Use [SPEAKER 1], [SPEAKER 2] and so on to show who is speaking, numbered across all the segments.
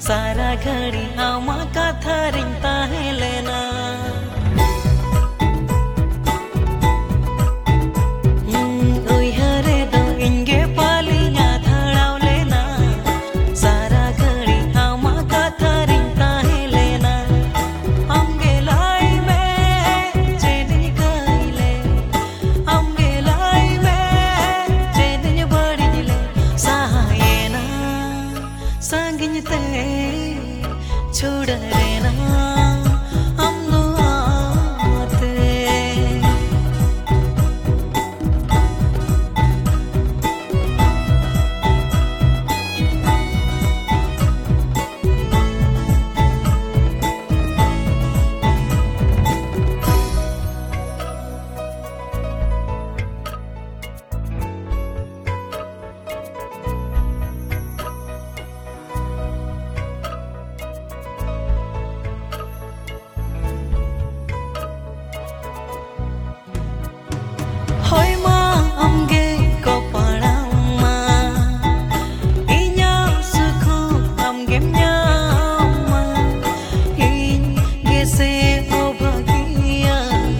[SPEAKER 1] सारा घड़ी आमा कथा रिंगता है लेना उइहरे दो इंगे पालिया धड़ाव लेना सारा घड़ी आमा कथा रिंगता है लेना हमगे लाई में चेनी काइले हमगे लाई में चेनी बड़ी दिले सहायना संगिन ते छोड़ देना हम दुआते Hoy ma amge ko parama inya sukhu amge nyama in gese obhagiya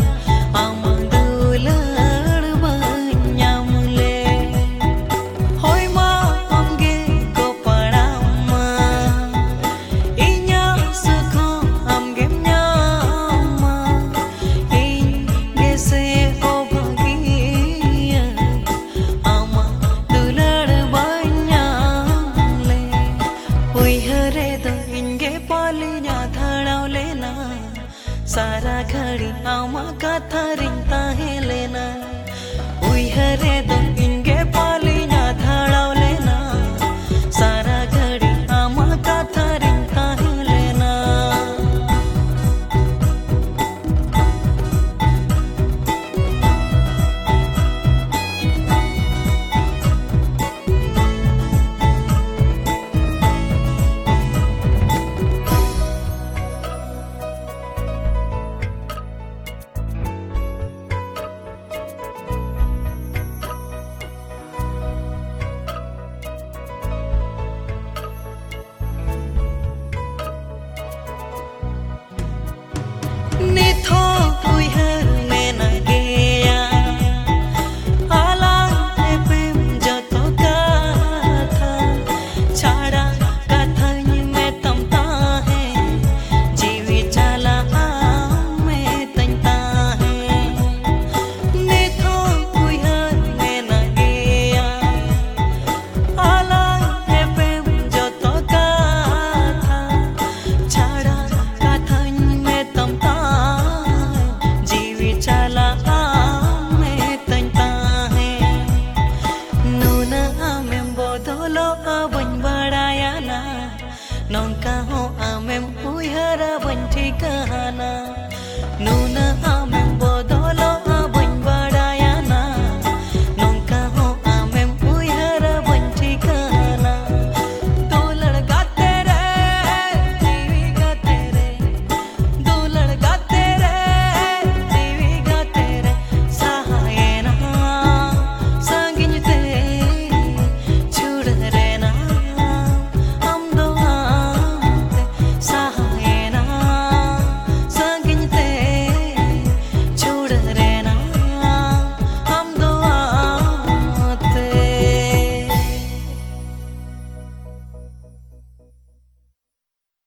[SPEAKER 1] amandular banyamle Hoy ma amge ko parama inya sukhu amge nyama in gese सारा घड़ी आमा कथा रिंगता है लेना उइहरे दो इंगे पालिया धड़ाव लेना सारा घड़ी आमा कथा रिंगता है लेना Nongka ho amem uihara banti kahana